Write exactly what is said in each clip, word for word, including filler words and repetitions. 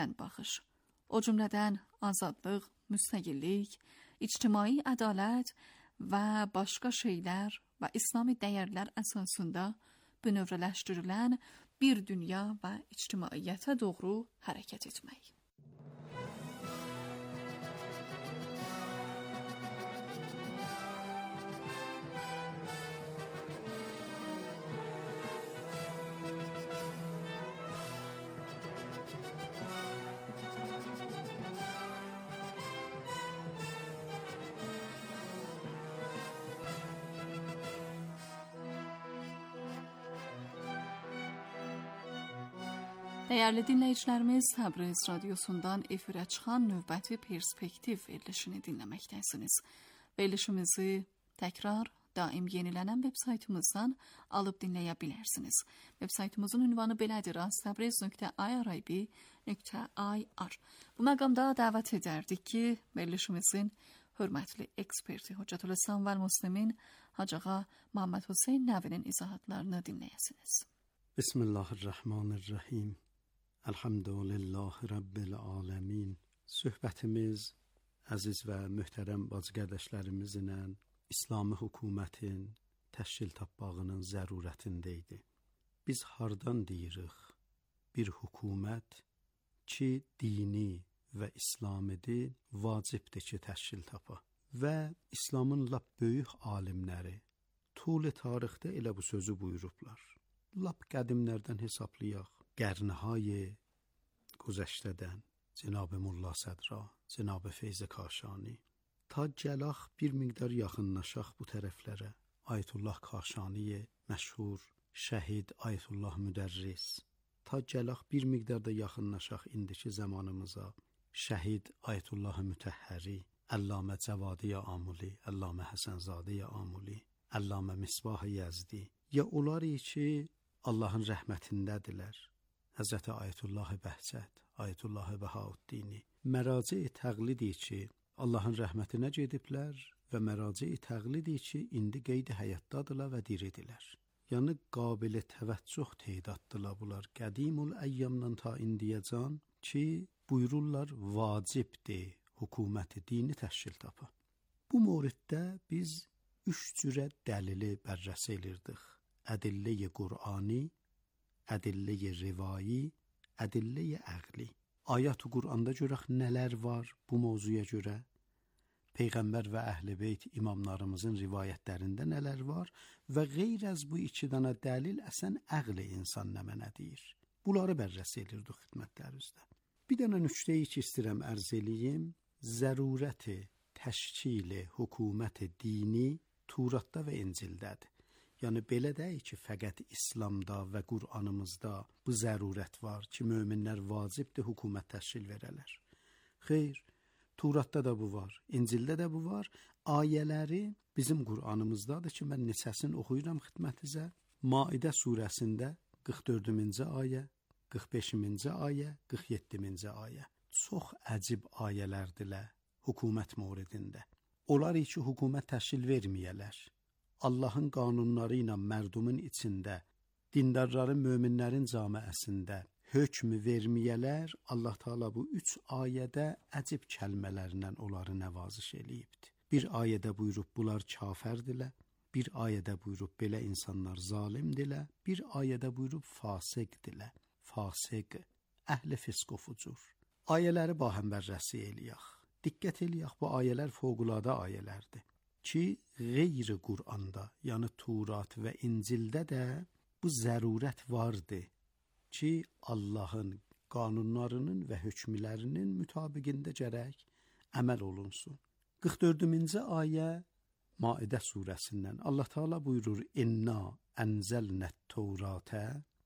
baxış. O cümlədən azadlıq, müstəqillik, ictimai ədalət və başqa şeylər və İslami dəyərlər əsasında bünövrələşdirilən bir dünya və ictimaiyyətə doğru hərəkət etmək. Dəyərli dinləyicilərimiz, Təbriz radiosundan efirə çıxan növbəti perspektiv verilişini dinləməkdəsiniz. Verilişimizi təkrar, daim yenilənən web saytımızdan alıb dinləyə bilərsiniz. Web saytımızın ünvanı belədir: astabriz nöqtə i r i b nöqtə i r. Bu məqamda dəvət edərdik ki, verilişimizin hörmətli eksperti Hocatülislam və Müslimin Hacı Ağa Muhammed Hüseyn Nəvinin izahatlarını dinləyəsiniz. Bismillahirrahmanirrahim. Elhamdülillah Rabbil Alemin. Söhbətimiz əziz və möhtərəm bacı qardaşlarımızla İslami hökumətin təşkil tapmağının zərurətində idi. Biz hardan deyirik? Bir hökumət ki, dini və İslamidir, vacibdir ki, təşkil tapa. Və İslamın lap böyük alimləri tul tarixdə elə bu sözü buyurublar. Lap qədimlərdən hesablayaq. Qərnهای گذشته‌dən Cənab-ı Molla Sədra, Cənab-ı Feyz Kaşani ta gəlax bir miqdar yaxınlaşaq bu tərəflərə. Ayətullah Kaşani məşhur, şəhid Ayətullah Müdərris. Ta gəlax bir miqdar da yaxınlaşaq indiki zamanımıza. Şəhid Ayətullah Mütəhhəri, Allamə Cavadi Amuli, Allamə Həsənzadə Amuli, Allamə Misbah Yezdi. Ya onlar ki, Allahın rəhmətindədirlər. Həzrəti Ayətullah Bəhcət, Ayətullah Bəhaüddini. Məraci təqlidi ki, Allahın rəhmətinə gediblər və məraci təqlidi ki, indi qeydi həyatdadırlar və diridirlər. Yəni qabil təvəccüh teydaddılar bunlar. Qədimul əyyamdan ta indiyəcan ki, buyururlar vacibdir hökuməti dini təşkil tapa. Bu mövriddə biz üç cürə dəlili bərrəsə elirdik. Ədillə-i Qur'ani, ədillə-i rivayi, ədillə-i əqli. Ayət-i Qur'anda görək nələr var bu mövzuya görə? Peyğəmbər və Əhl-i Beyt imamlarımızın rivayətlərində nələr var? Və qeyr az bu iki dənə dəlil əsən əqli insan nə mənə deyir? Bunları bərrəsə elirdik xidmətlərinizdə. Bir dənə nüktəyi ki, istəyirəm ərz eləyim. Zərurəti təşkili hökuməti dini Turatda və İncildədir. Yəni belə deyil ki, fəqət İslamda və Qur'anımızda bu zərurət var ki, möminlər vacibdir hökumət təşkil verələr. Xeyr, Turatda da bu var, İncildə də bu var. Ayələri bizim Qur'anımızdadır ki, mən neçəsini oxuyuram xidmətinizə. Maidə surəsində qırx dördüncü ayə, qırx beşinci ayə, qırx yeddinci ayə. Çox əcib ayələrdirlər hökumət mövridində. Onlar ki, hökumət təşkil verməyələr. Allahın qanunları ilə mərdumun içində, dindarların, möminlərin camiəsində hökm verməyələr. Allah Taala bu üç ayədə əcib kəlmələrlə onları nəvaziş eləyibdir. Bir ayədə buyurub bunlar kafirdirlər, bir ayədə buyurub belə insanlar zalimdirlər, bir ayədə buyurub fasiqdirlər. Fasiq, əhli fisq və fucur. Ayələri bahəmbərrəsi eləyək. Diqqət eləyək, bu ayələr fövqəladə ayələrdir ki, qeyri Qur'anda, yəni Turat və İncildə də bu zərurət vardır ki, Allahın qanunlarının və hökmlərinin mütabiqində gərək əməl olunsun. qırx dördüncü ayə Maidə surəsindən Allah Taala buyurur: "İnna ənzəlnət Tevratə",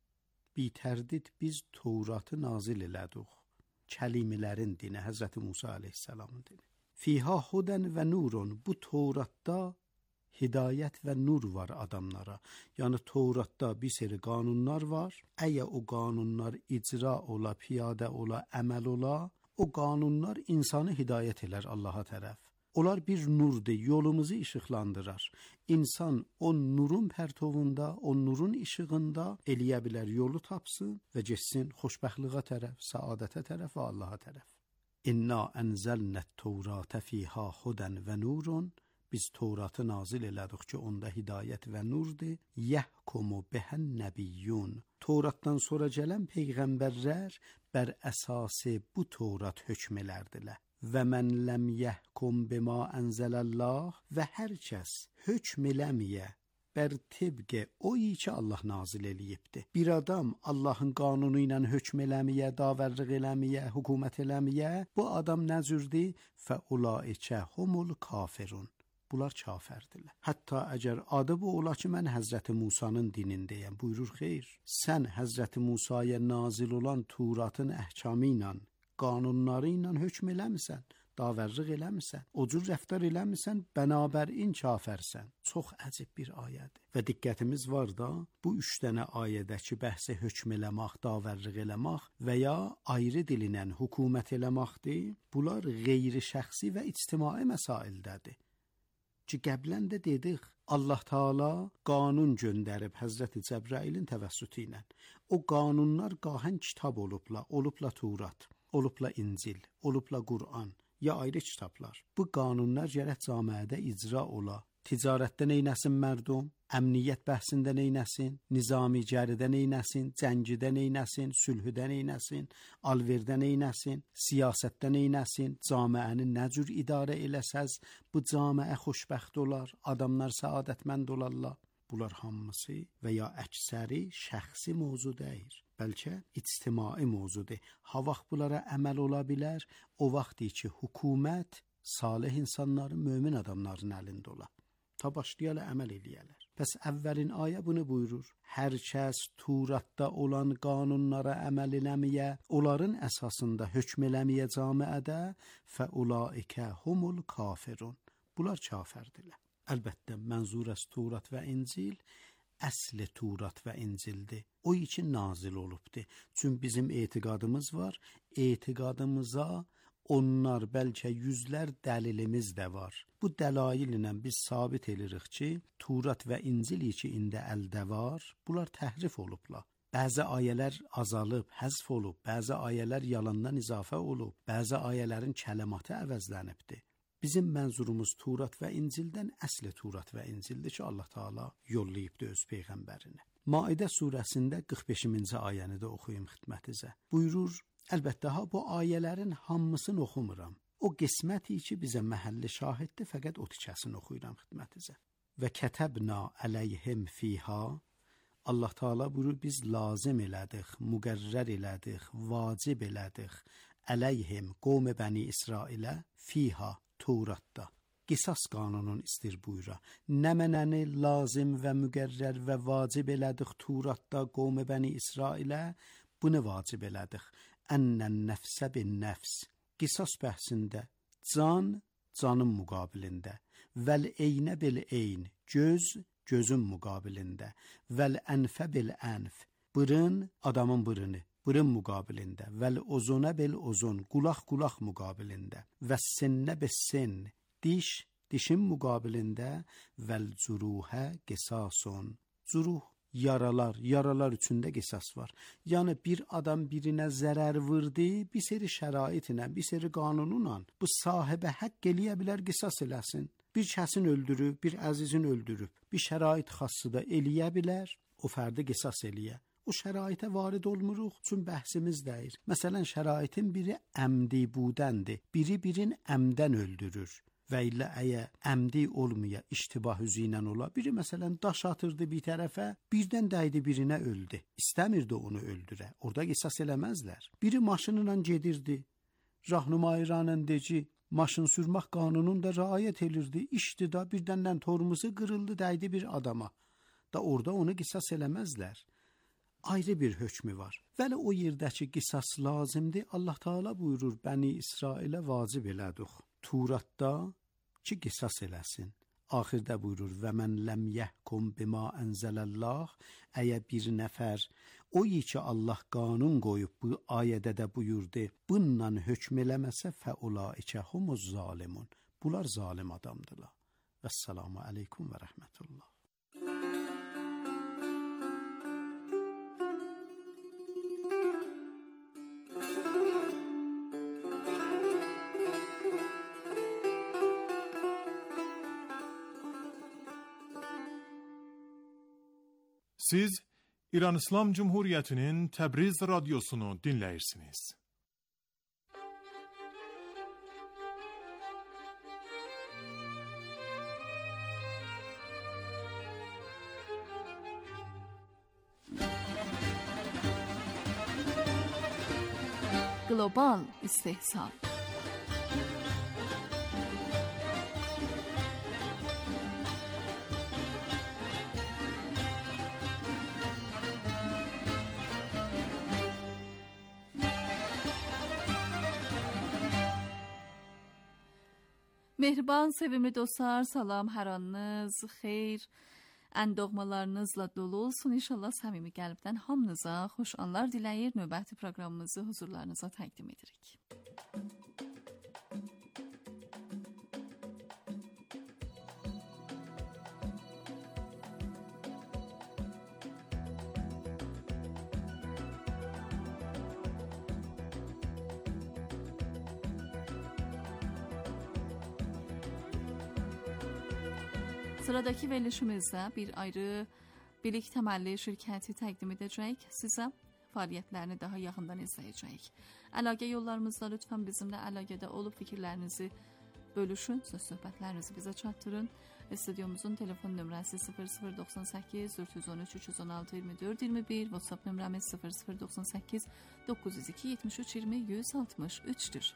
bi tərdid biz Tevratı nazil elədik. Kəlimələrin dini, Həzrəti Musa əleyhissalamın dini. Fiha hudən və nurun, bu Tevratda hidayət və nur var adamlara. Yəni Tevratda bir seri qanunlar var. Əgər o qanunlar icra ola, piyadə ola, əməl ola, o qanunlar insanı hidayət elər Allaha tərəf. Onlar bir nurdur, yolumuzu işıqlandırar. İnsan o nurun pərtovunda, o nurun işığında eləyə bilər yolu tapsın və getsin xoşbəxtliyə tərəf, səadətə tərəf və Allaha tərəf. İnna ənzəlnət-Tevratə fiha hudən və nurun. Biz Tevratı nazil elədik ki, onda hidayət və nurdur. Yəhkumu bihən nəbiyyun. Tevratdan sonra gələn peyğəmbərlər bər əsası bu Tevrat hökm elərdilər. Və mən ləm yəhkum bima ənzəlallah, və hər kəs hökm eləməyə bər tibqə o ki Allah nazil eləyibdir. Bir adam Allahın qanunu ilə hökm eləməyə, davərlıq eləməyə, hökumət eləməyə, bu adam nə cürdür? Fəulaikə humul kafirun. Bunlar kafirdirlər. Hətta əgər adı bu ola ki, mən Həzrəti Musanın dinindəyəm, buyurur xeyr. Sən Həzrəti Musaya nazil olan Tevratın əhkamı ilə, qanunları ilə hökm eləmirsən, davərlıq eləmirsən, o cür rəftar eləmirsən, bənabərin kafirsən. Çox əcib bir ayədir. Və diqqətimiz var da, bu üç dənə ayədəki bəhsə hökm eləmək, davərlıq eləmək və ya ayrı dilinən hökumət eləməkdir. Bunlar qeyri şəxsi və ictimai məsaildədir. Ki qəblən də dedik, Allah Taala qanun göndərib Həzrəti Cəbrailin təvəssütü ilə. O qanunlar qahən kitab olubla, olubla Tevrat, olubla İncil, olubla Qur'an, ya ayrı kitablar. Bu qanunlar gərək cəmiyyətdə icra ola. Ticarətdə neynəsin mərdum? Əmniyyət bəhsində neynəsin? Nizami cəridə neynəsin? Cəngidə neynəsin? Sülhüdə neynəsin? Alverdə neynəsin? Siyasətdə neynəsin? Camiəni nə cür idarə eləsəz, bu camiə xoşbəxt olar, adamlar səadətmənd olarlar. Bunlar hamısı və ya əksəri şəxsi mövzu deyil, bəlkə ictimai mövzudur. Ha vaxt bunlara əməl ola bilər, o vaxtdır ki, hökumət salih insanların, mömin adamların əlində ola. Ta başlayala əməl eləyələr. Bəs əvvəlin ayə bunu buyurur. Hər kəs Tevratda olan qanunlara əməl eləməyə, onların əsasında hökm eləməyə camiədə fəulaikə humul kafirun. Bunlar kafirdirlər. Əlbəttə, mənzurəs Tevrat və İncil əsli Tevrat və İncildir. O üçün nazil olubdur. Çünki bizim etiqadımız var. Etiqadımıza onlar bəlkə yüzlər dəlilimiz də var. Bu dəlail ilə biz sabit edirik ki, Tevrat və İncil ki indi əldə var, bunlar təhrif olublar. Bəzi ayələr azalıb, həzf olub, bəzi ayələr yalandan izafə olub, bəzi ayələrin kələmatı əvəzlənibdir. Bizim mənzurumuz Tevrat və İncildən əsli Tevrat və İncildir ki, Allah Taala yollayıbdır öz peyğəmbərini. Maidə surəsində qırx beşinci ayəni də oxuyum xidmətinizə. Buyurur, əlbəttə ha bu ayələrin hamısını oxumuram. O qisməti ki bizə məhəlli şahiddir, fəqət o tikəsini oxuyuram xidmətinizə. Və kətəbna əleyhim fiha. Allah Taala buyurur, biz lazım elədik, müqərrər elədik, vacib elədik. Əleyhim qovm bəni İsrailə fiha. Tevratda qisas qanunun istir buyura. Nə mənəni lazım və müqərrər və vacib elədik Tevratda qovm bəni İsrailə, bunu vacib elədik. Ənnən nəfsə bin nəfs. Qisas bəhsində can canın müqabilində, vəl eynə bil eyn, göz gözün müqabilində, vəl ənfə bil ənf, bırın adamın bırını. Burun müqabilində, vəl ozuna bel ozun, qulaq qulaq müqabilində, və sinnə besin, diş dişin müqabilində, vəl curuhə qisasun. Curuh, yaralar, yaralar üçündə qisas var. Yəni bir adam birinə zərər vurdu, bir seri şəraitinə, bir seri qanununla bu sahibə haqq eləyə bilər, qisas eləsin. Bir kəsin öldürüb, bir əzizin öldürüb, bir şərait xassıda eləyə bilər, o fərdi qisas eləyə. O şəraitə varid olmuruq, çün bəhsimiz deyir. Məsələn, şəraitin biri əmdi budəndir, biri birin əmdən öldürür. Və ilə əyə əmdi olmaya, iştibah üzü ilə ola. Biri məsələn daş atırdı bir tərəfə, birdən dəydi birinə öldü. İstəmirdi onu öldürə, orada qisas eləməzlər. Biri maşınla gedirdi, rahnumayranındeci, maşın sürmək qanununda riayət edirdi. İşdi da birdəndən tormuzu qırıldı, dəydi bir adama. Da orada onu qisas eləməzlər. Ayrı bir hökmü var. Vəli o yerdəki qisas lazımdır. Allah Taala buyurur, Bəni İsrailə vacib elədik. Tevratda ki qisas eləsin. Axirdə buyurur, və mən ləm yəhkum bima ənzəlallah. Əgər bir nəfər o ki Allah qanun qoyub bu ayədə də buyurdu, bununla hökm eləməsə fəulaikə humuz zalimun. Bunlar zalim adamdırlar. Esselamu aleyküm ve rahmetullah. Siz İran İslam Cumhuriyeti'nin Təbriz radyosunu dinləyirsiniz. Global istehsal. Mehriban, sevimli dostlar, salam, hər anınız xeyr, əndogmalarınızla dolu olsun. İnşallah səmimi qəlbdən hamınıza xoş anlar diləyir. Növbəti proqramımızı huzurlarınıza təqdim edirik. Sıradakı verilişimizdə bir ayrı bilik təməlli şirkəti təqdim edəcəyik. Sizə fəaliyyətlərini daha yaxından izləyəcəyik. Əlaqə yollarımızda lütfən bizimlə əlaqədə olub fikirlərinizi bölüşün, söz söhbətlərinizi bizə çatdırın. Stüdyomuzun telefon nömrəsi sıfır sıfır doxsan səkkiz dörd yüz on üç üç yüz on altı iyirmi dörd iyirmi bir, WhatsApp nömrəmiz sıfır sıfır doxsan səkkiz doqquz yüz iki yetmiş üç iyirmi yüz altmış üçdür.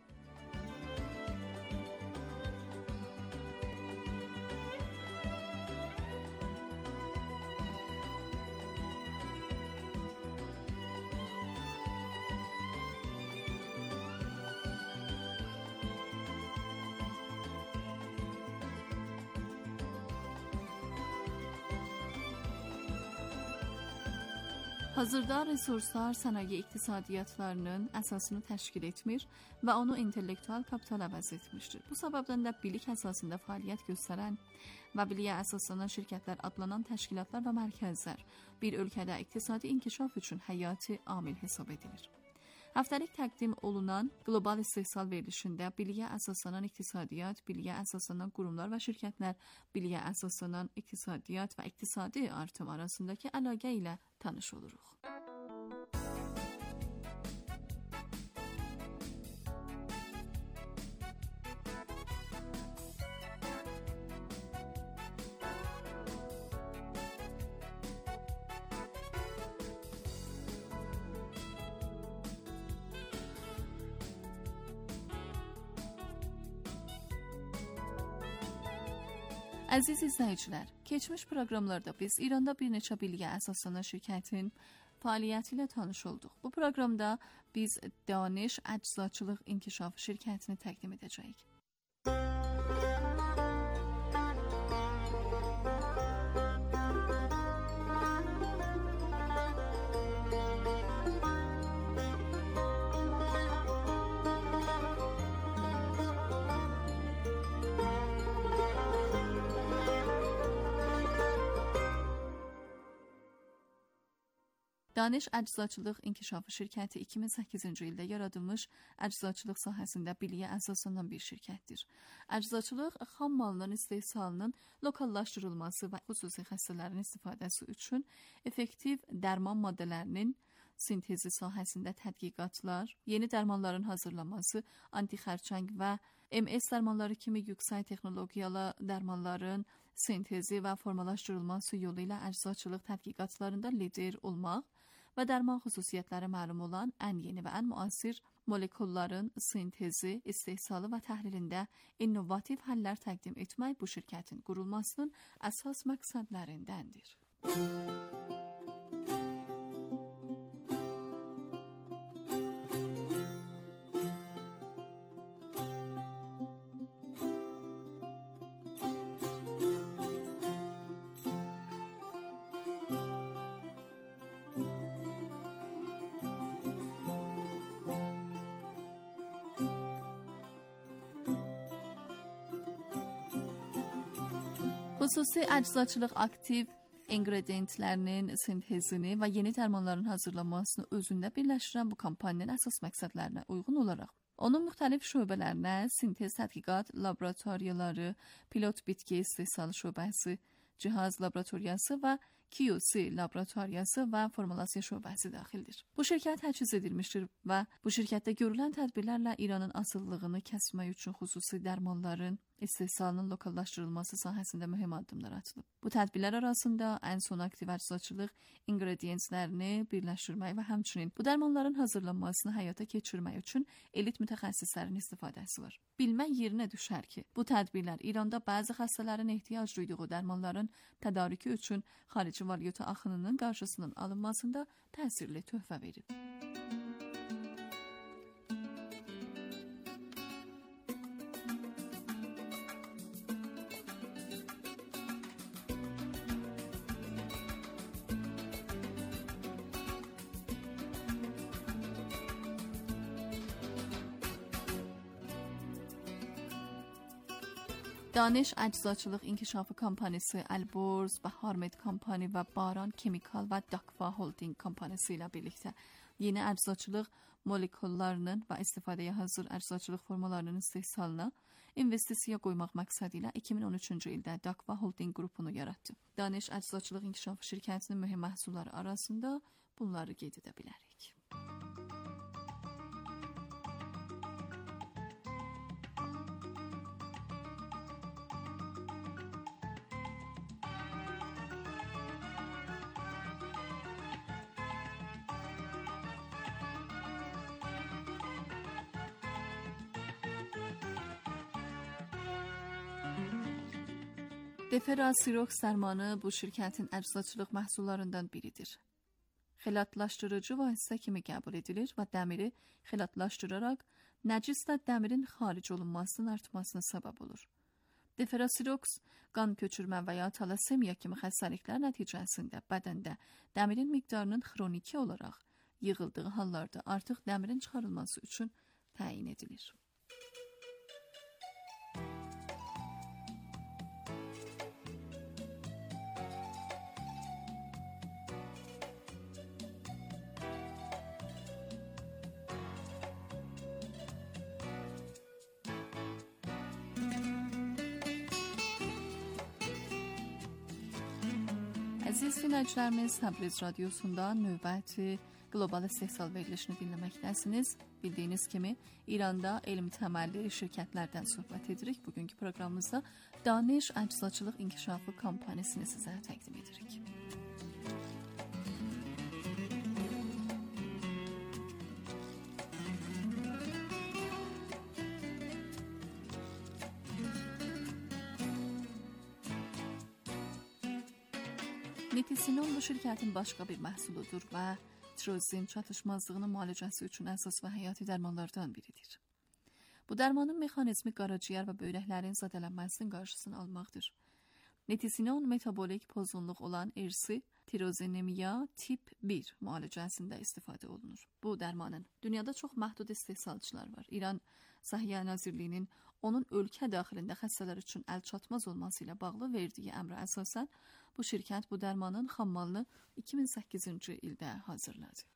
Hazırda resurslar sənaye iqtisadiyyatlarının əsasını təşkil etmir və onu intellektual kapital əvəz etmişdir. Bu səbəbdən də bilik əsasında fəaliyyət göstərən və biliyə əsaslanan şirkətlər adlanan təşkilatlar və mərkəzlər bir ölkədə iqtisadi inkişaf üçün həyati amil hesab edilir. Həftəlik təqdim olunan qlobal istehsal verilişində biliyə əsaslanan iqtisadiyyat, biliyə əsaslanan qurumlar və şirkətlər, biliyə əsaslanan iqtisadiyyat və iqtisadi artım arasındakı əlaqə ilə tanış oluruq. Əziz izləyicilər, keçmiş proqramlarda biz İranda bir neçə biliyə əsaslanan şirkətin fəaliyyəti ilə tanış olduq. Bu proqramda biz Daniş Əczaçılıq İnkişafı şirkətini təqdim edəcəyik. Daniş Əczaçılıq İnkişafı şirkəti iki min səkkizinci ildə yaradılmış əczaçılıq sahəsində biliyə əsaslanan bir şirkətdir. Əczaçılıq xam malının istehsalının lokallaşdırılması və xüsusi xəstələrin istifadəsi üçün effektiv dərman maddələrinin sintezi sahəsində tədqiqatlar, yeni dərmanların hazırlanması, antixərçəng və M S dərmanları kimi yüksək texnologiyalı dərmanların sintezi və formalaşdırılması yolu ilə əczaçılıq tədqiqatlarında lider olmaq və dərman xüsusiyyətləri məlum olan ən yeni və ən müasir molekulların sintezi, istehsalı və təhlilində innovativ həllər təqdim etmək bu şirkətin qurulmasının əsas məqsədlərindəndir. Xüsusi əczaçılıq aktiv ingrediyentlərinin sintezini və yeni dərmanların hazırlanmasını özündə birləşdirən bu kampaniyanın əsas məqsədlərinə uyğun olaraq onun müxtəlif şöbələrinə sintez tədqiqat laboratoriyaları, pilot bitki istehsalı şöbəsi, cihaz laboratoriyası və Q C laboratoriyası və formulasiya şöbəsi daxildir. Bu şirkət təchiz edilmişdir və bu şirkətdə görülən tədbirlərlə İranın asıllığını kəsmək üçün xüsusi dərmanların istehsalının lokallaşdırılması sahəsində mühüm addımlar atılıb. Bu tədbirlər arasında ən son aktiv əczaçılıq ingrediyentlərini birləşdirmək və həmçinin bu dərmanların hazırlanmasını həyata keçirmək üçün elit mütəxəssislərin istifadəsi var. Bilmək yerinə düşər ki, bu tədbirlər İranda bəzi xəstələrin ehtiyac duyduğu dərmanların tədarükü üçün xarici valyuta axınının qarşısının alınmasında təsirli töhfə verib. دانش əczaçılıq inkişafı kompaniyası Elborz və Harmed Company və Baran Chemical və Dakva Holding kompaniyası ilə birlikdə yeni əczaçılıq molekullarının və istifadəyə hazır əczaçılıq formalarının istehsalına investisiya qoymaq məqsədi ilə iki min on üçüncü ildə Dakva Holding qrupunu yaratdı. Daniş əczaçılıq inkişafı şirkətinin mühüm məhsulları arasında bunları qeyd edə bilərik. Deferasirox dərmanı bu şirkətin əczaçılıq məhsullarından biridir. Xelatlaşdırıcı vasitə kimi qəbul edilir və dəmiri xelatlaşdıraraq nəcislə dəmirin xaric olunmasının artmasına səbəb olur. Deferasirox qan köçürmə və ya talasemiya kimi xəstəliklər nəticəsində bədəndə dəmirin miqdarının xroniki olaraq yığıldığı hallarda artıq dəmirin çıxarılması üçün təyin edilir. Əziz dinləyicilərimiz, Təbriz Radiosunda növbəti qlobal istehsal verilişini dinləməkdəsiniz. Bildiyiniz kimi, İranda elm təməlli şirkətlərdən söhbət edirik. Bugünkü proqramımızda Daniş əczaçılıq inkişafı kompaniyasını sizə təqdim edirik. Nitisinon bu şirkətin başqa bir məhsuludur və tirozin çatışmazlığının müalicəsi üçün əsas və həyati dərmanlardan biridir. Bu dərmanın mexanizmi qaraciyər və böyrəklərin zədələnməsinin qarşısını almaqdır. Nitisinon metabolik pozğunluq olan irsi tirozinemiya tip bir müalicəsində istifadə olunur. Bu dərmanın dünyada çox məhdud istehsalçılar var. İran Səhiyyə Nazirliyinin onun ölkə daxilində xəstələr üçün əlçatmaz olması ilə bağlı verdiyi əmrə əsasən bu şirkət bu dərmanın xammalını iki min səkkizinci ildə hazırladı.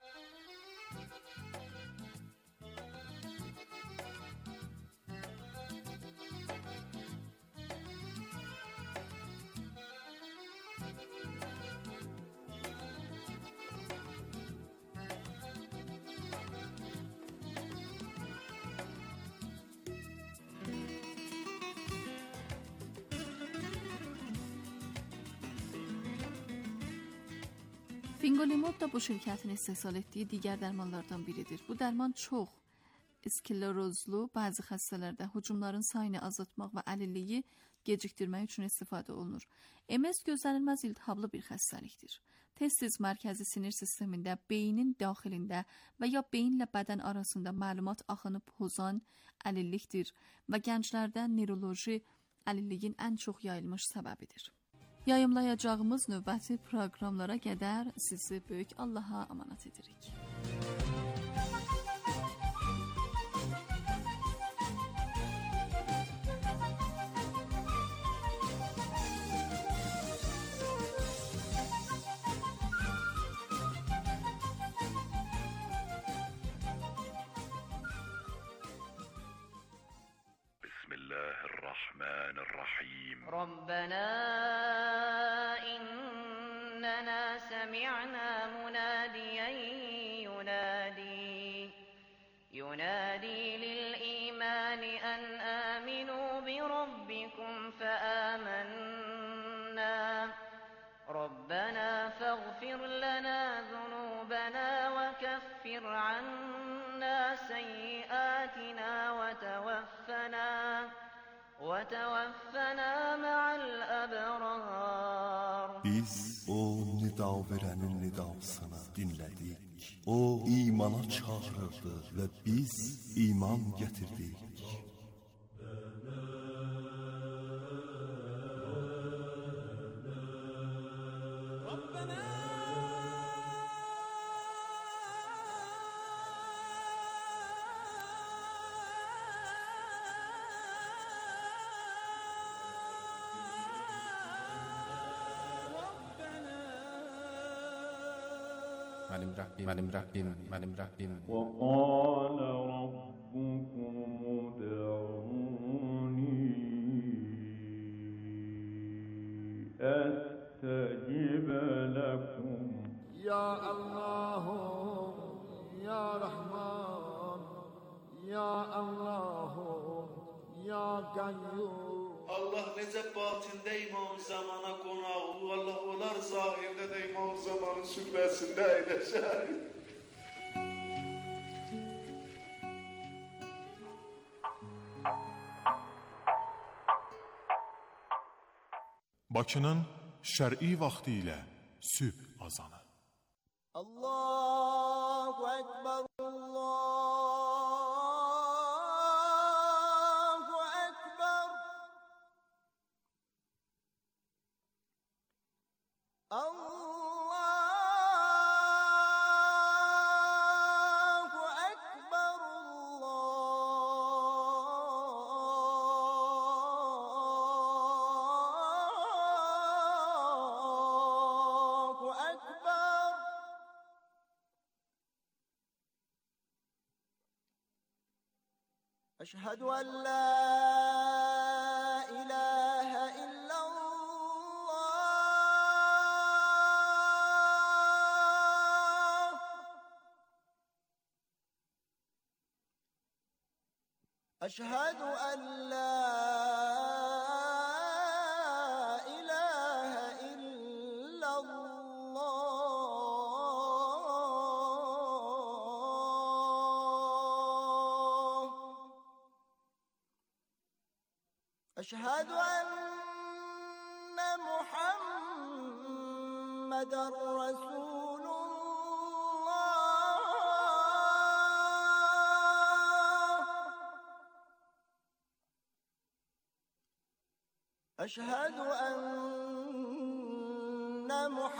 Fingolimod da bu şirkətin istehsal etdiyi digər dərmanlardan biridir. Bu dərman çox sklerozlu bəzi xəstələrdə hücumların sayını azaltmaq və əlilliyi gecikdirmək üçün istifadə olunur. M S gözlənilməz iltihablı bir xəstəlikdir. Tez-tez mərkəzi sinir sistemində, beynin daxilində və ya beyinlə bədən arasında məlumat axını pozan əlillikdir və gənclərdə neuroloji əlilliyin ən çox yayılmış səbəbidir. Yayımlayacağımız növbəti proqramlara qədər sizi böyük Allaha əmanət edirik. الرحمن الرحيم. ربنا إننا سمعنا مناديا ينادي ينادي للإيمان أن آمنوا بربكم فآمنا ربنا فاغفر لنا ذنوبنا وكفر عنا سيئاتنا وتوفنا وتوفنا مع الأبرار. Biz o nida verənin nidasını dinlədik. O imana çağırırdı və biz iman gətirdik. Mənim Rəbbim, mənim Rəbbim, mənim Rəbbim. وَقَالَ رَبُّكُمُ ادْعُونِي أَسْتَجِبْ لَكُمْ. يا الله يا رحمن يا الله يا قيوم. Allah necə batində İmam Zamana qonağı, Allah olar zahirdə də İmam Zamanın sübhəsində əyləşər. Bakının şər'i vaxtı ilə sübh azanı. Allahu Ekber, Allahu Ekber. Allahu Ekber, Allahu Ekber. أشهد أن لا إله إلا الله. أشهد أن لا إله إلا الله. أشهد أن محمدًا رسول الله. أشهد أن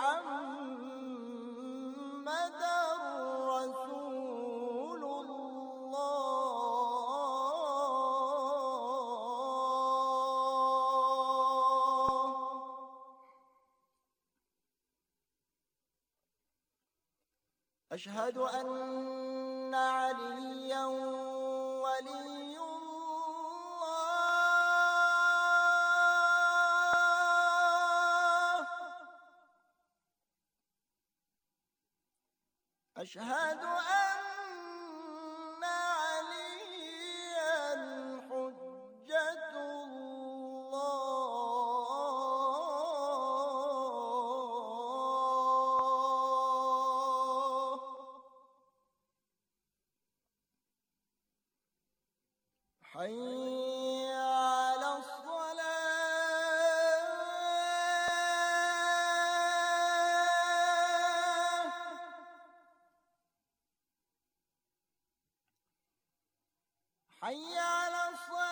محمدًا رسول الله. أشهد أن عليا ولي الله. أشهد أن عليا حجة الله. حي على الصلاة. حي على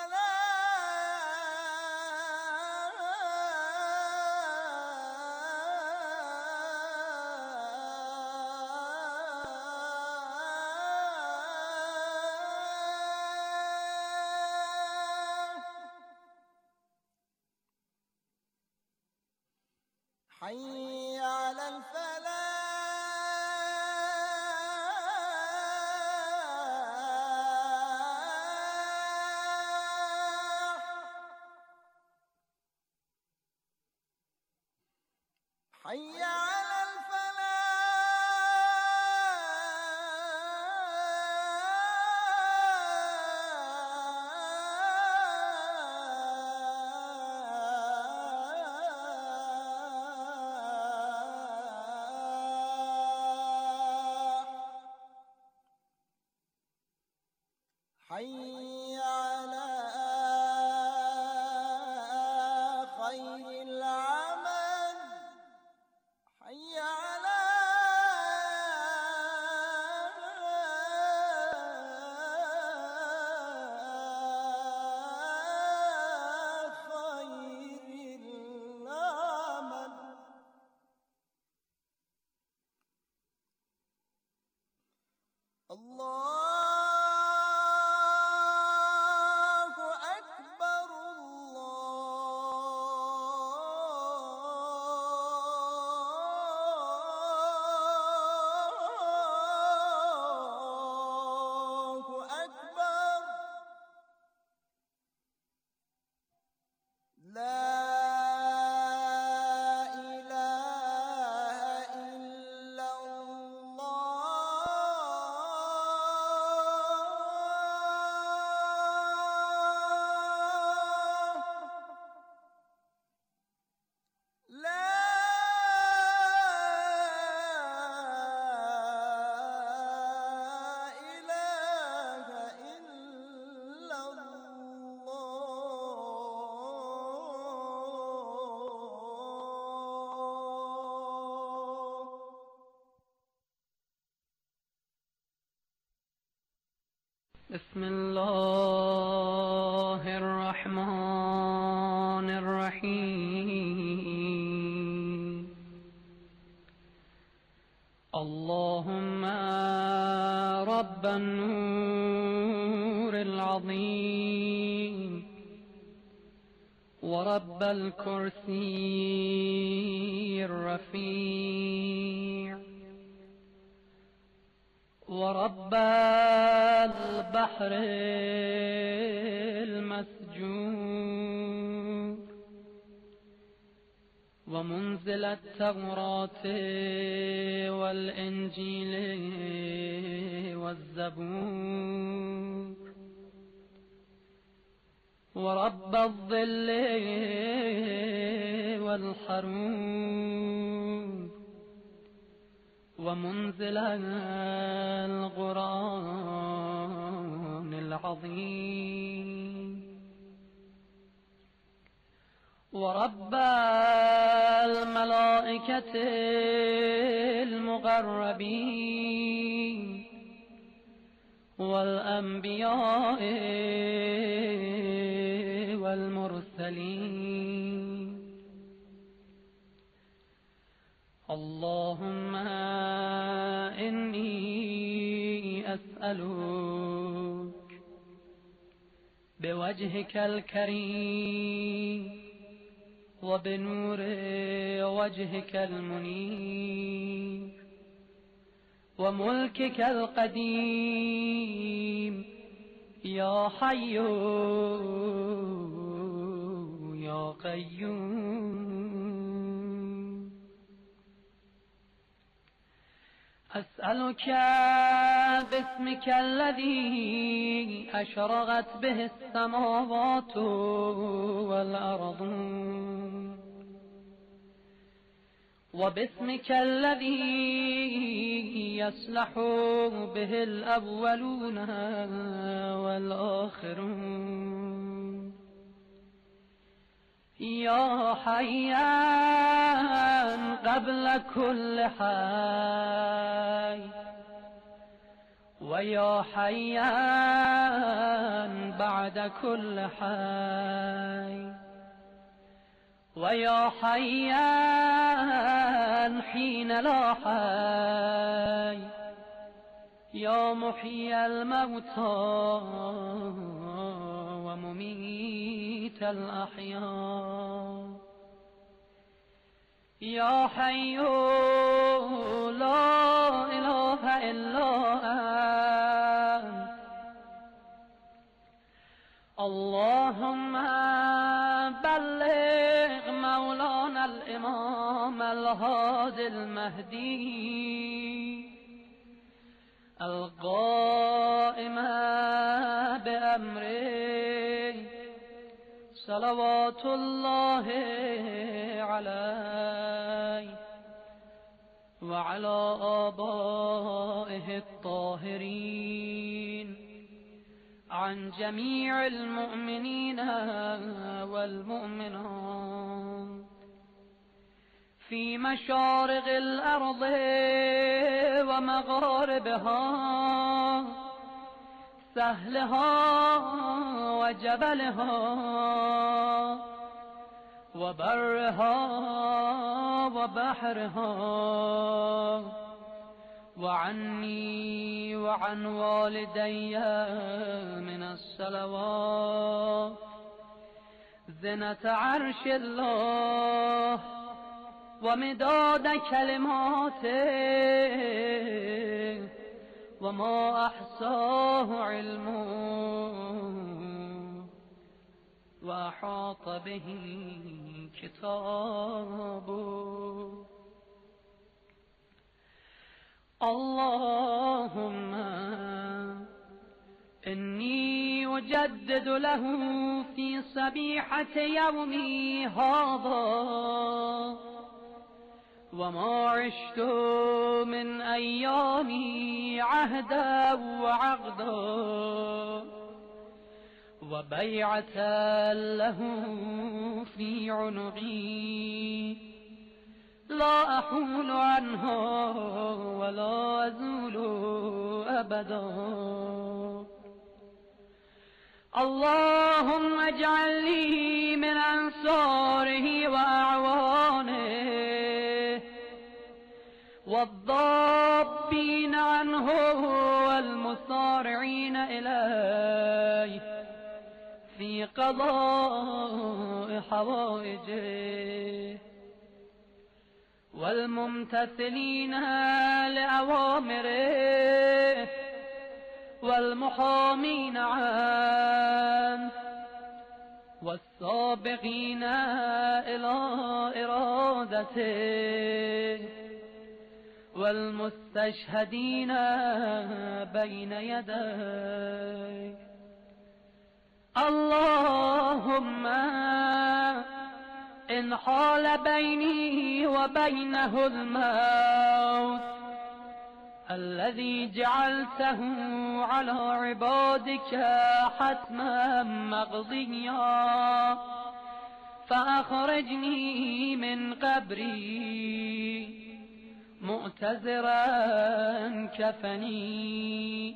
الصلاة. حي على الفلاح. حي على حي على خير العمل حي على خير العمل الله بسم الله الرحمن الرحيم اللهم رب النور العظيم ورب الكرسي الرفيع ورب البحر المسجور ومنزل التوراة والإنجيل والزبور ورب الظل والحرور ومنزل القرآن العظيم ورب الملائكة المقربين والأنبياء والمرسلين اللهم إني أسألك بوجهك الكريم وبنور وجهك المنير وملكك القديم يا حي يا قيوم أسألك باسمك الذي أشرقت به السماوات والأرض وباسمك الذي يصلح به الأولون والآخرون يا حيان قبل كل حي ويا حيان بعد كل حي ويا حيان حين لا حي يا محيي الموتى ومميت الأحياء يا حي لا إله إلا أنت اللهم بلغ مولانا الإمام الهادي المهدي القائم بأمره صلوات الله عليه وعلى آبائه الطاهرين عن جميع المؤمنين والمؤمنات في مشارق الأرض ومغاربها سهلها وجبلها وبرها وبحرها وعني وعن والدي من الصلوات زنة عرش الله ومداد كلماته وما أحصاه علمه وأحاط به كتابه. اللهم إني أجدد له في صبيحة يومي هذا وما عشت من أيامي عهدا وعقدا وبيعة له في عنقي لا أحول عنها ولا أزول أبدا. اللهم اجعل لي من أنصاره وأعوانه والضابين عنه والمصارعين إليه في قضاء حوائجه والممتثلين لأوامره والمحامين عنه والسابقين إلى إرادته والمستشهدين بين يديه. اللهم إن حال بيني وبينه الموت الذي جعلته على عبادك حتما مقضيا فأخرجني من قبري مؤتزرا كفني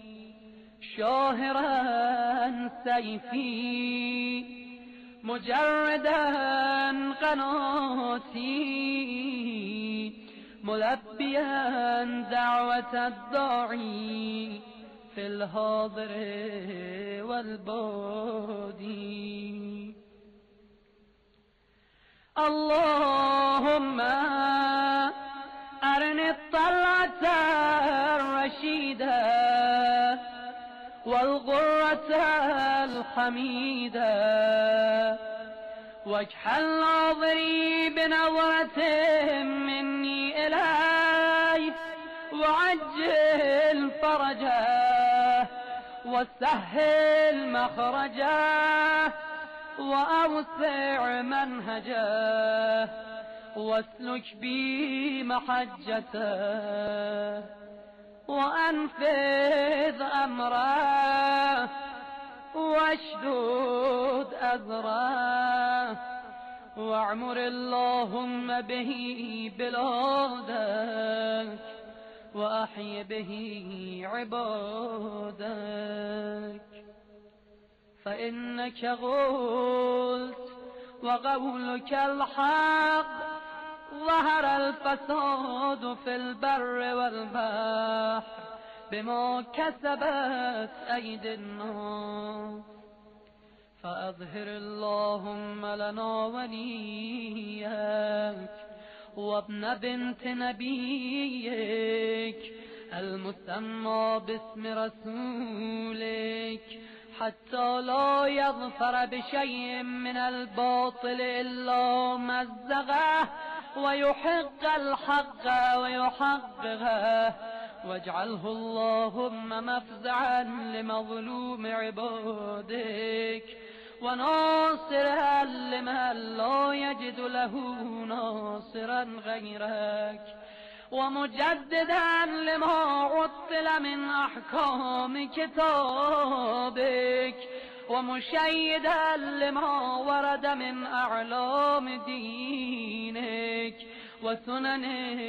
شاهرا سيفي مجردا قناتي ملبيا دعوة الداعي في الحاضر والبادي. اللهم أرني الطلعة الرشيدة والغرة الحميدة واجعل ناظري بنظرة مني إليه وعجل فرجه وسهل مخرجه وأوسع منهجه واسلك بي محجته وأنفذ أمره واشدد أذره واعمر اللهم به بلادك وأحي به عبادك. فإنك قلت وقولك الحق ظهر الفساد في البر والبحر بما كسبت أيدي الناس فأظهر اللهم لنا وليك وابن بنت نبيك المسمى باسم رسولك حتى لا يظفر بشيء من الباطل إلا مزقه ويحق الحق ويحققه، واجعله اللهم مفزعا لمظلوم عبادك وناصرا لمن لا يجد له ناصرا غيرك، ومجددا لما عطل من أحكام كتابك، ومشيدا لما ورد من أعلام دينك وسنن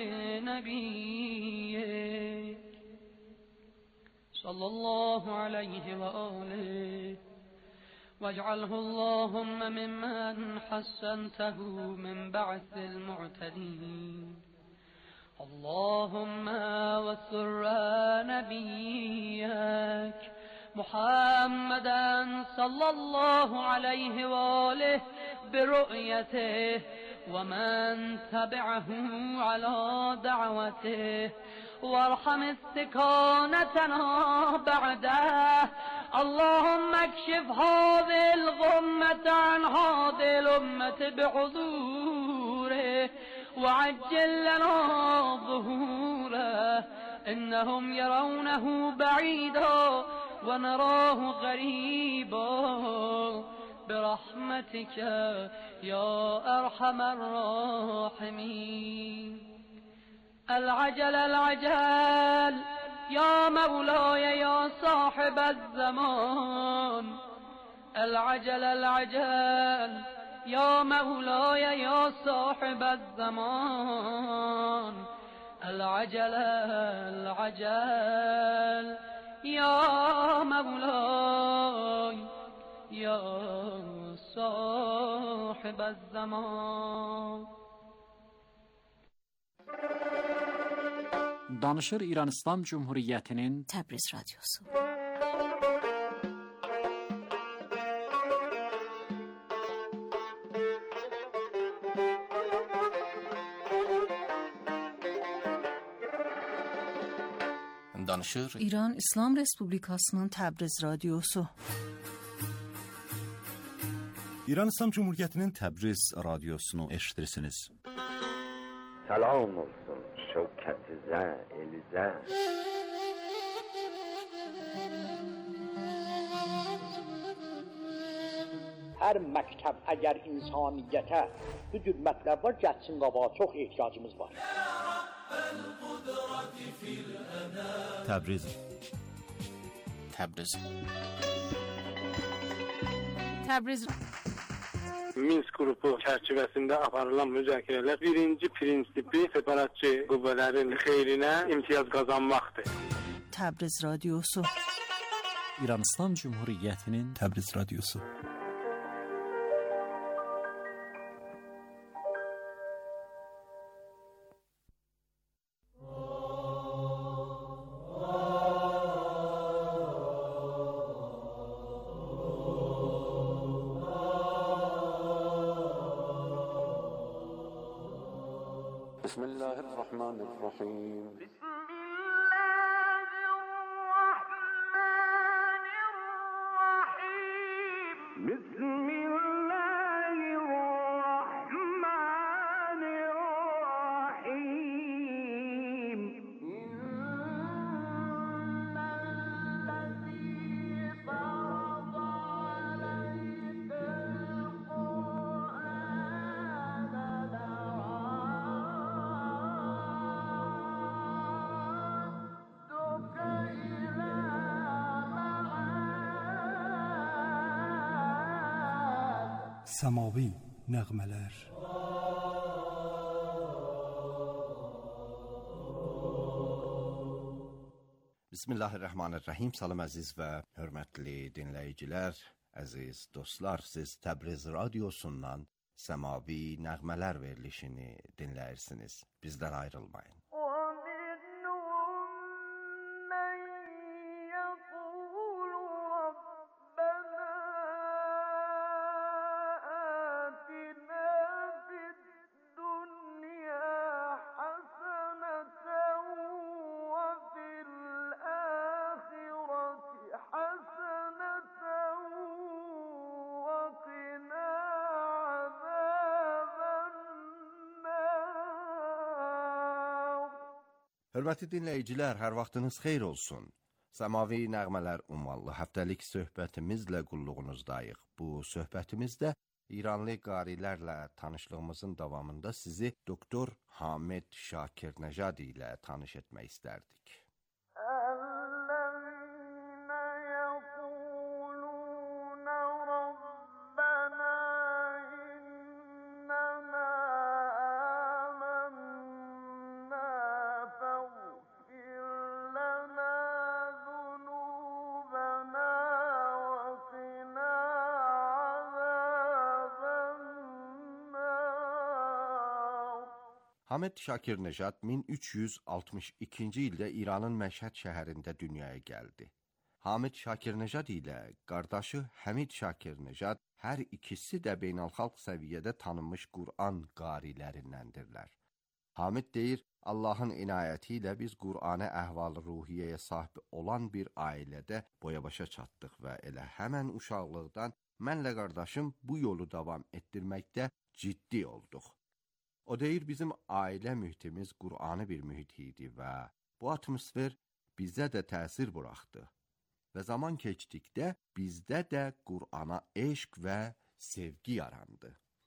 نبيك صلى الله عليه وآله، واجعله اللهم ممن حسنته من بعث المعتدين. اللهم وسر نبيك محمدا صلى الله عليه وآله برؤيته ومن تبعه على دعوته، وارحم استكانتنا بعده. اللهم اكشف هذه الغمة عن هذه الأمة بحضوره وعجل لنا ظهوره، إنهم يرونه بعيدا ونراه غريبا، برحمتك يا أرحم الراحمين. العجل العجل يا مولاي يا صاحب الزمان، العجل العجل يا مولاي يا صاحب الزمان، العجل العجل يا مولاي يا صاحب الزمان. Danışır İran İslam Cumhuriyeti'nin Təbriz Radyosu. Danışır İran İslam Respublikasının Təbriz Radyosu. İran İslam Cumhuriyeti'nin Təbriz Radyosunu eşitirsiniz. Salam olsun şevketize, elize. Hər məktəb əgər insaniyyətə bu cür mətləblər gəlsin qabağa, çox ehtiyacımız var. Təbriz Təbriz Təbriz Minsk qrupu çərçivəsində aparılan müzakirələr birinci prinsipi separatçı qüvvələrin xeyrinə imtiyaz qazanmaqdır. Təbriz Radyosu. İran İslam Cumhuriyeti'nin Təbriz Radyosu. Bismillahirrahmanirrahim. Səmavi nəğmələr. Bismillahirrahmanirrahim. Salam əziz və hörmətli dinləyicilər, əziz dostlar, siz Təbriz Radyosundan Səmavi nəğmələr verilişini dinləyirsiniz. Bizdən ayrılmayın. حسنة Hörmətli dinləyicilər, hər vaxtınız xeyir olsun. Səmavi nəğmələr ünvanlı həftəlik söhbətimizlə qulluğunuzdayıq. Bu söhbətimizdə İranlı qarilərlə tanışlığımızın davamında sizi doktor Hamid Şakirnejad ilə tanış etmək istərdik. Hamid Şakirnejad min üç yüz altmış ikinci ildə İranın Məşhəd şəhərində dünyaya gəldi. Hamid Şakirnejad ilə qardaşı Həmid Şakirnejad hər ikisi də beynəlxalq səviyyədə tanınmış Qur'an qarilərindəndirlər. Hamid deyir, Allahın inayəti ilə biz Qur'ana əhval-ruhiyyəyə sahib olan bir ailədə boya-başa çatdıq və elə həmən uşaqlıqdan mənlə qardaşım bu yolu davam etdirməkdə ciddi olduq. O deyir, bizim ailə mühitimiz Qur'anı bir mühit idi və bu atmosfer bizdə də təsir buraxdı. Və zaman keçdikdə bizdə də Qur'ana eşq və sevgi yarandı.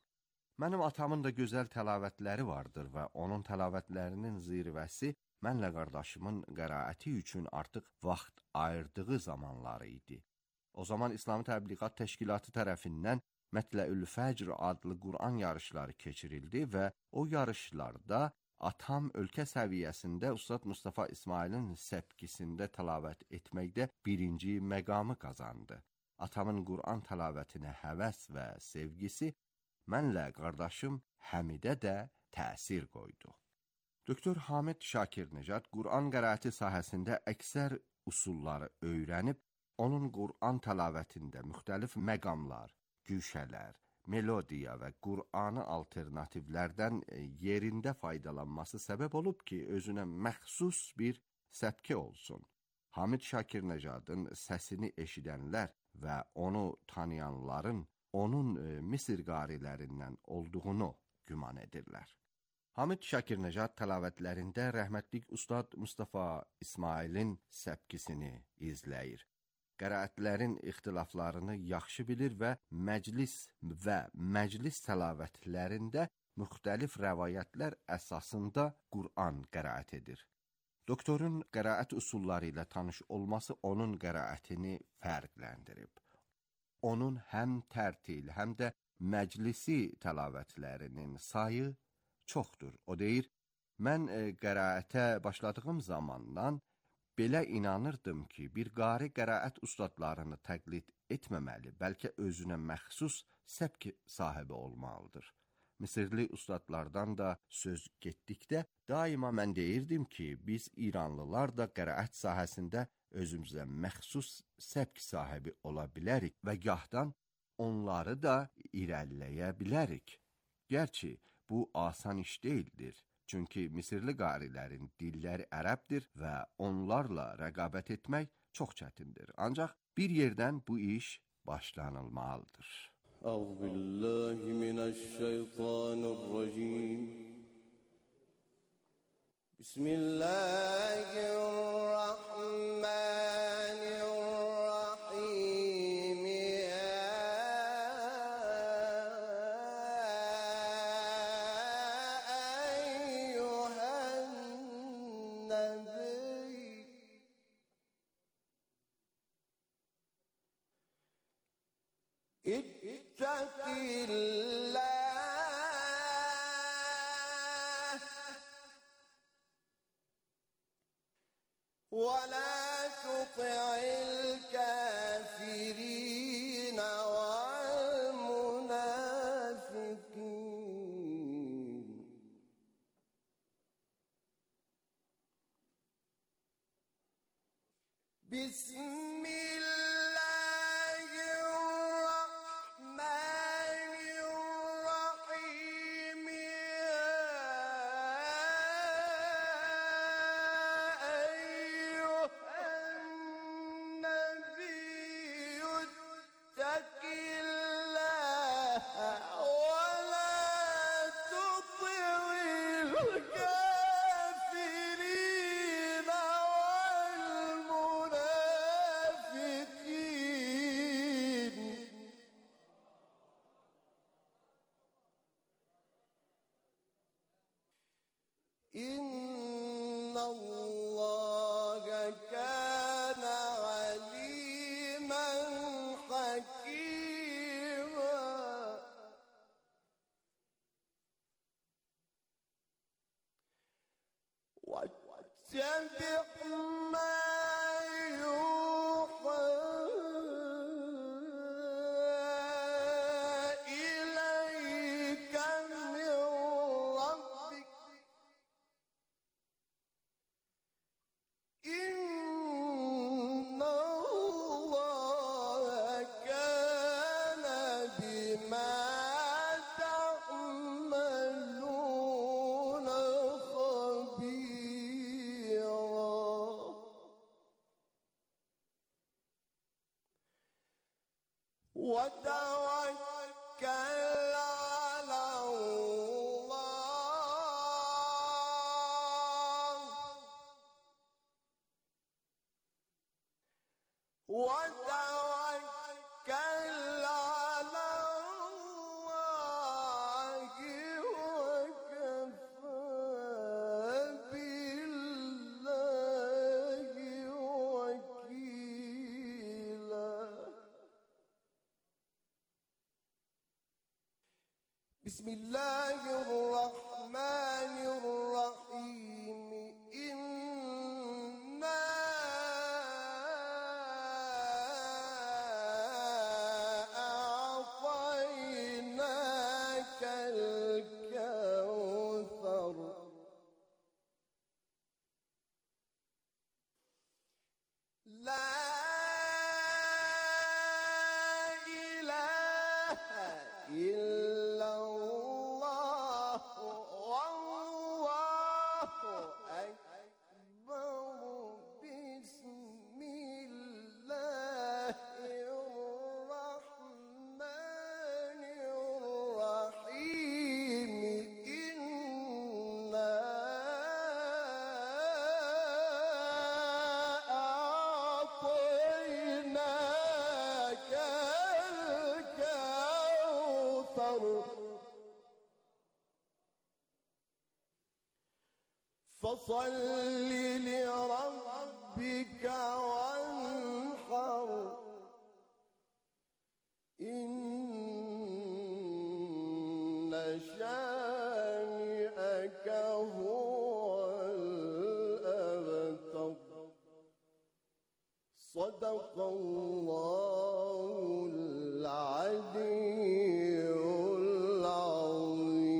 Mənim atamın da gözəl təlavətləri vardır və onun təlavətlərinin zirvəsi mənlə qardaşımın qəraəti üçün artıq vaxt ayırdığı zamanları idi. O zaman İslami Təbliğat Təşkilatı tərəfindən Mətləül Fəcr adlı Qur'an yarışları keçirildi və o yarışlarda atam ölkə səviyyəsində Ustad Mustafa İsmailin səpkisində təlavət etməkdə birinci məqamı qazandı. Atamın Qur'an təlavətinə həvəs və sevgisi mənlə qardaşım Həmidə də təsir qoydu. Doktor Hamid Şakirnejad Qur'an qəraəti sahəsində əksər usulları öyrənib, onun Qur'an təlavətində müxtəlif məqamlar, güşələr, melodiya və Qur'anı alternativlərdən yerində faydalanması səbəb olub ki, özünə məxsus bir səpki olsun. Hamid Şakirnejadın səsini eşidənlər və onu tanıyanların onun Misir qarilərindən olduğunu güman edirlər. Hamid Şakirnejad təlavətlərində rəhmətlik Ustad Mustafa İsmailin səpkisini izləyir. Qəraətlərin ixtilaflarını yaxşı bilir və məclis və məclis təlavətlərində müxtəlif rəvayətlər əsasında Qur'an qəraət edir. Doktorun qəraət usulları ilə tanış olması onun qəraətini fərqləndirib. Onun həm tərtil, həm də məclisi təlavətlərinin sayı çoxdur. O deyir, mən qəraətə başladığım zamandan belə inanırdım ki, bir qari qəraət ustadlarını təqlid etməməli, bəlkə özünə məxsus səpki sahibi olmalıdır. Misirli ustadlardan da söz getdikdə daima mən deyirdim ki, biz İranlılar da qəraət sahəsində özümüzə məxsus səpki sahibi ola bilərik və gahdan onları da irəliləyə bilərik. Gerçi bu asan iş deyildir. Çünki Misirli qarilərin dilləri ərəbdir və onlarla rəqabət etmək çox çətindir. Ancaq bir yerdən bu iş başlanılmalıdır. Bismillahirrahmanirrahim. اتق الله ولا تطع الكافرين والمنافقين بسم الله الرحمن الرحيم يا أيها النبي اتق الله ولا تطع الكافرين إن الله كان عليما حكيما واتبع ما يوحى إليك من ربك إن الله كان بما تعملون خبيرا وتوكل على الله وتوكل على الله وكفى بالله وكيلا بسم الله الرحمن الرحيم إنا أعطيناك الكوثر لا إله إلا الله والله أكبر بسم الله الرحمن الرحيم إنا أعطيناك الكوثر فصل لربك وانحر إن شانئك هو الأبتر صدق الله العلي العظيم.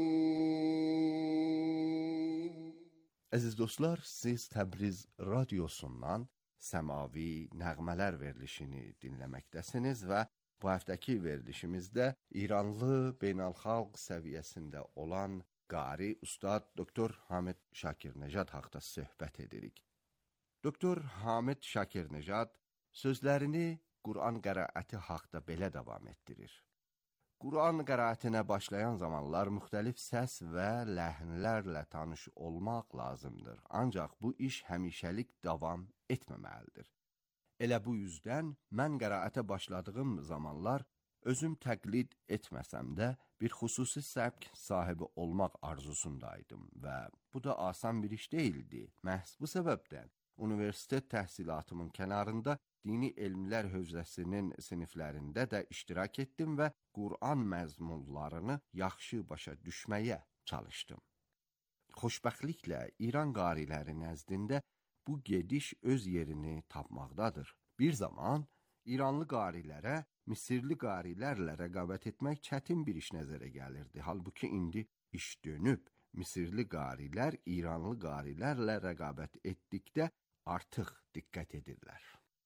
Əziz dostlar, siz Təbriz radiosundan səmavi nəğmələr verilişini dinləməkdəsiniz və bu həftəki verilişimizdə İranlı beynəlxalq səviyyəsində olan qari ustad doktor Hamid Şakirnejad haqqında söhbət edirik. Doktor Hamid Şakirnejad sözlərini Quran qiraəti haqqında belə davam etdirir. Quran qiraətinə başlayan zamanlar müxtəlif səs və ləhnlərlə tanış olmaq lazımdır. Ancaq bu iş həmişəlik davam etməməlidir. Elə bu yüzdən mən qiraətə başladığım zamanlar özüm təqlid etməsəm də bir xüsusi səbk sahibi olmaq arzusundaydım və bu da asan bir iş deyildi. Məhz bu səbəbdən universitet təhsilatımın kənarında dini elmlər hövzəsinin siniflərində də iştirak etdim və Quran məzmunlarını yaxşı başa düşməyə çalışdım. Xoşbəxtliklə İran qariləri nəzdində bu gediş öz yerini tapmaqdadır. Bir zaman İranlı qarilərə Misirli qarilərlə rəqabət etmək çətin bir iş nəzərə gəlirdi. Halbuki indi iş dönüb, Misirli qarilər İranlı qarilərlə rəqabət etdikdə artıq diqqət edirlər.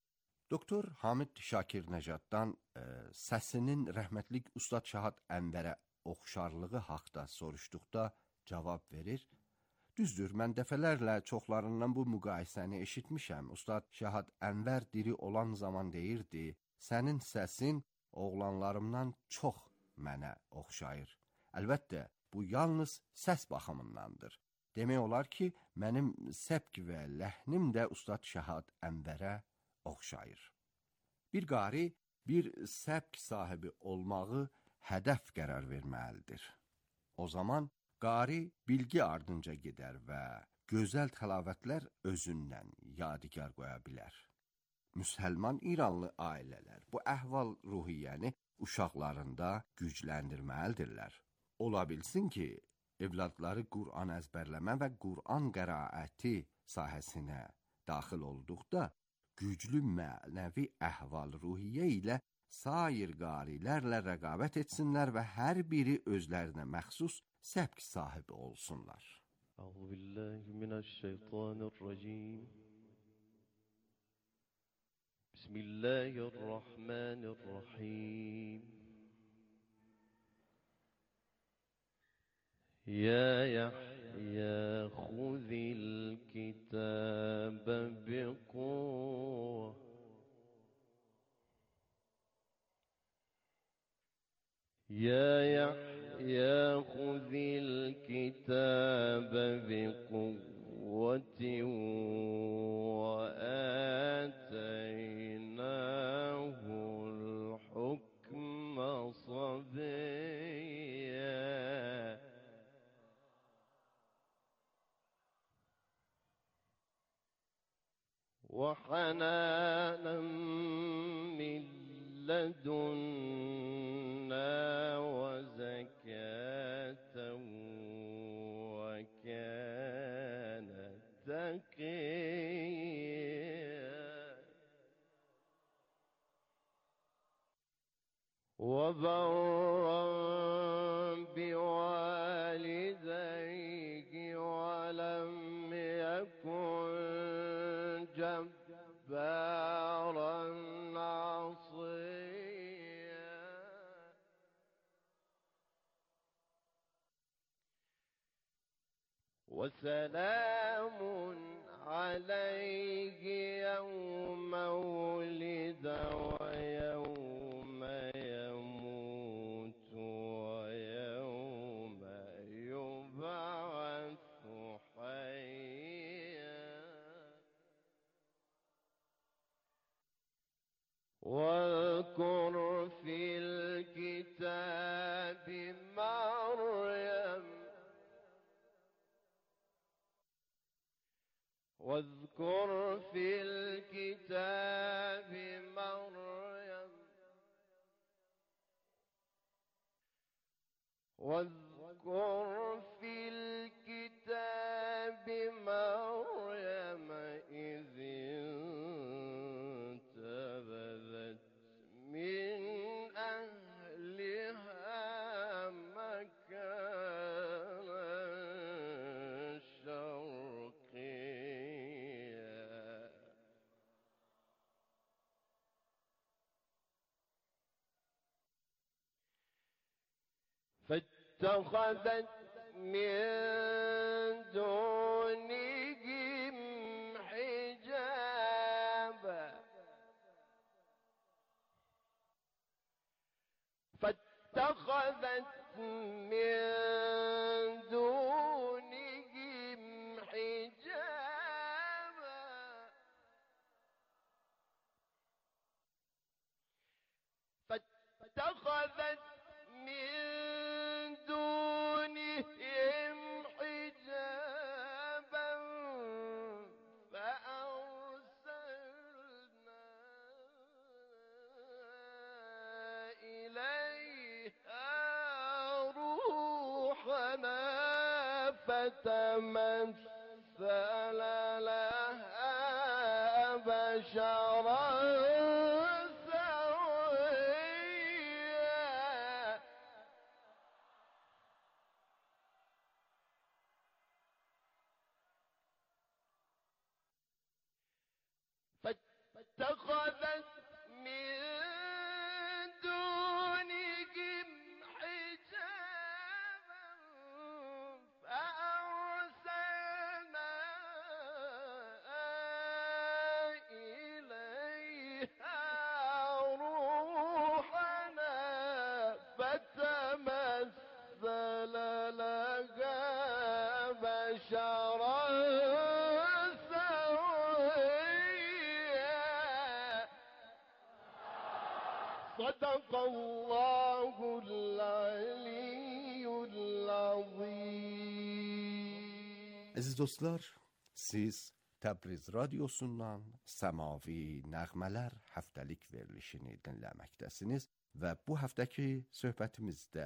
Doktor Hamid Şakirnejaddan e, səsinin rəhmətlik Ustad Şahad Ənvərə oxşarlığı haqda soruşduqda cavab verir. Düzdür, mən dəfələrlə çoxlarından bu müqayisəni eşitmişəm. Ustad Şahad Ənvər diri olan zaman deyirdi, sənin səsin oğlanlarımdan çox mənə oxşayır. Əlbəttə, bu yalnız səs baxımındandır. Demək olar ki, mənim səbk və ləhnim də Ustad Şahad Ənvərə oxşayır. Bir qari bir səbk sahibi olmağı hədəf qərar verməlidir. O zaman Qari bilgi ardınca gedər və gözəl təlavətlər özündən yadigar qoya bilər. Müsəlman İranlı ailələr bu əhval-ruhiyyəni uşaqlarında gücləndirməlidirlər. Ola bilsin ki, evladları Qur'an əzbərləmə və Qur'an qəraəti sahəsinə daxil olduqda güclü mənəvi əhval-ruhiyyə ilə sair qarilərlə rəqabət etsinlər və hər biri özlərinə məxsus səbk sahibi olsunlar. Əuzu billahi minəşşeytanirracim. Bismillahirrahmanirrahim. Ya Yahya khuzil kitabe biquwwa. Ya Yahya khuzil kitabe biquwwatin wa ataynahul hukma sabiyya. وحنانا من لدنا وزكاة وكان تقيا وبرا بوالديه ولم يكن جبارا عصيا وسلام عليه يوم ولد ويوم يموت ويوم يبعث حيا واذكر في الكتاب مريم واذكر في الكتاب مريم واذكر في الكتاب مريم إذ انتبذت من أهلها مكانا شرقيا فاتخذت من دونهم حجابا فاتخذت من دونهم حجابا فاتخذت من دونهم حجابا فأرسلنا إليها روحنا فتمثل لها بشرا فاتخذت من دونهم حجابا فأرسلنا إليها روحنا فتمثل لها بشرا سويا Əziz dostlar, siz Təbriz radiosundan Səmavi Nəğmələr həftəlik verilişini dinləməkdəsiniz və bu həftəki söhbətimizdə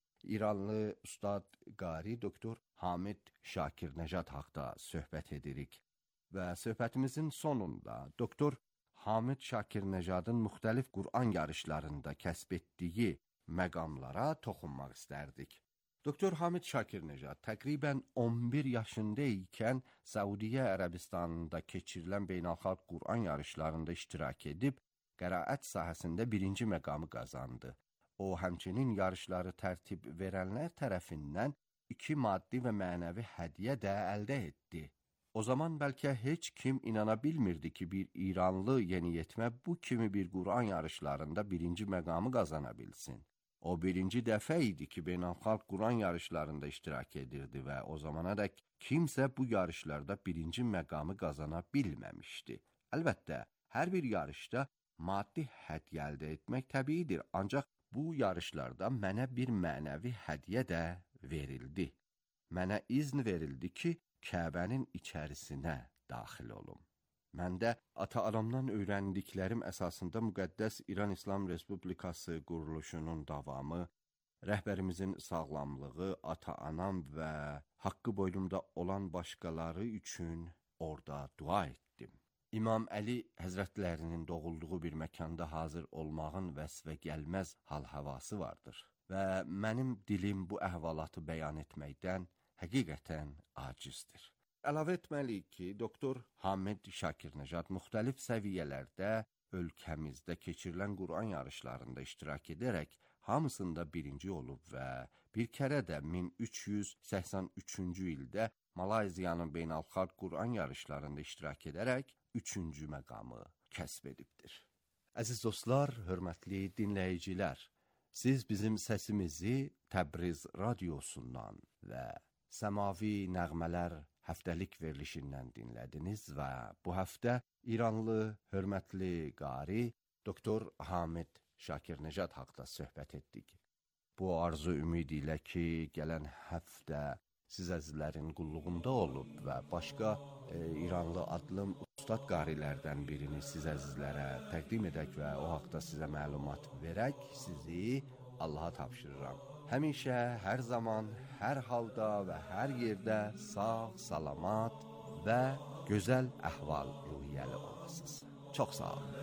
İranlı ustad qari doktor Hamid Şakirnejad haqqında söhbət edirik və söhbətimizin sonunda doktor Hamid Şakirnejadın müxtəlif Qur'an yarışlarında kəsb etdiyi məqamlara toxunmaq istərdik. Doktor Hamid Şakirnejad təqribən on bir yaşında ikən Səudiyyə Ərəbistanında keçirilən beynəlxalq Qur'an yarışlarında iştirak edib, qəraət sahəsində birinci məqamı qazandı. O, həmçinin yarışları tərtib verənlər tərəfindən iki maddi və mənəvi hədiyyə də əldə etdi. O zaman bəlkə heç kim inana bilmirdi ki, bir İranlı yeniyetmə bu kimi bir Qur'an yarışlarında birinci məqamı qazana bilsin. O birinci dəfə idi ki, beynəlxalq Qur'an yarışlarında iştirak edirdi və o zamana dək kimsə bu yarışlarda birinci məqamı qazana bilməmişdi. Əlbəttə, hər bir yarışda maddi hədiyyə əldə etmək təbiidir, ancaq bu yarışlarda mənə bir mənəvi hədiyyə də verildi. Mənə izn verildi ki, Kəbənin içərisinə daxil olum. Mən də ata-anamdan öyrəndiklərim əsasında müqəddəs İran İslam Respublikası quruluşunun davamı, rəhbərimizin sağlamlığı, ata-anam və haqqı boynumda olan başqaları üçün orada dua etdim. İmam Əli Həzrətlərinin doğulduğu bir məkanda hazır olmağın vəsfə gəlməz hal-havası vardır və mənim dilim bu əhvalatı bəyan etməkdən həqiqətən acizdir. Əlavə etməliyik ki, doktor Hamid Şakirnejad müxtəlif səviyyələrdə ölkəmizdə keçirilən Qur'an yarışlarında iştirak edərək hamısında birinci olub və bir kərə də min üç yüz səksən üçüncü ildə Malayziyanın beynəlxalq Qur'an yarışlarında iştirak edərək üçüncü məqamı kəsb edibdir. Əziz dostlar, hörmətli dinləyicilər, siz bizim səsimizi Təbriz radiosundan və Səmavi Nəğmələr həftəlik verilişindən dinlədiniz və bu həftə İranlı hörmətli qari doktor Hamid Şakirnejad haqqında söhbət etdik. Bu arzu ümid ilə ki, gələn həftə siz əzizlərin qulluğunda olub və başqa e, İranlı adlı ustad qarilərdən birini siz əzizlərə təqdim edək və o haqda sizə məlumat verək, sizi Allaha tapşırıram. Həmişə, hər zaman, hər halda və hər yerdə sağ, salamat və gözəl əhval ruhiyyəli olasınız. Çox sağ olun.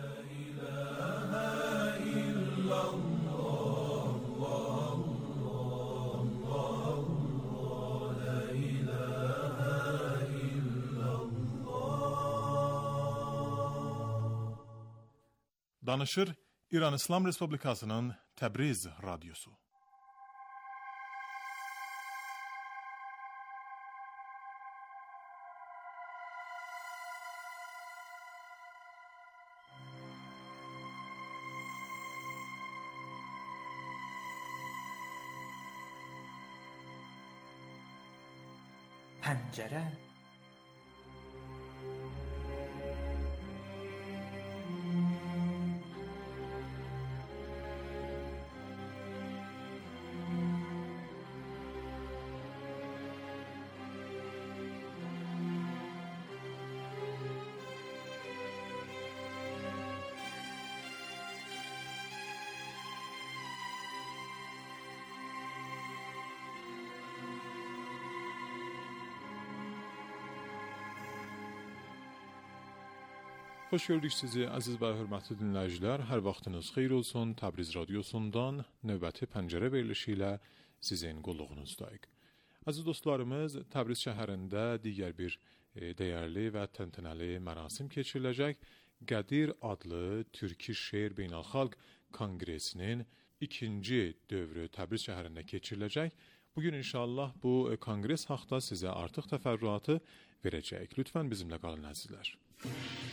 Danışır İran İslam Respublikasının Təbriz radyosu. Pəncərə. Xoş gördük sizi əziz və hörmətli dinləyicilər. Hər vaxtınız xeyir olsun. Təbriz radiosundan növbəti pəncərə verilişi ilə sizin qulluğunuzdayıq. Əziz dostlarımız, Təbriz şəhərində digər bir e, dəyərli və təntənəli mərasim keçiriləcək. Qədir adlı Türki Şeir Beynəlxalq Konqresinin ikinci dövrü Təbriz şəhərində keçiriləcək. Bugün inşallah bu kongres haqqında sizə artıq təfərrüatı verəcəyik. Lütfən bizimlə qalın əzizlər.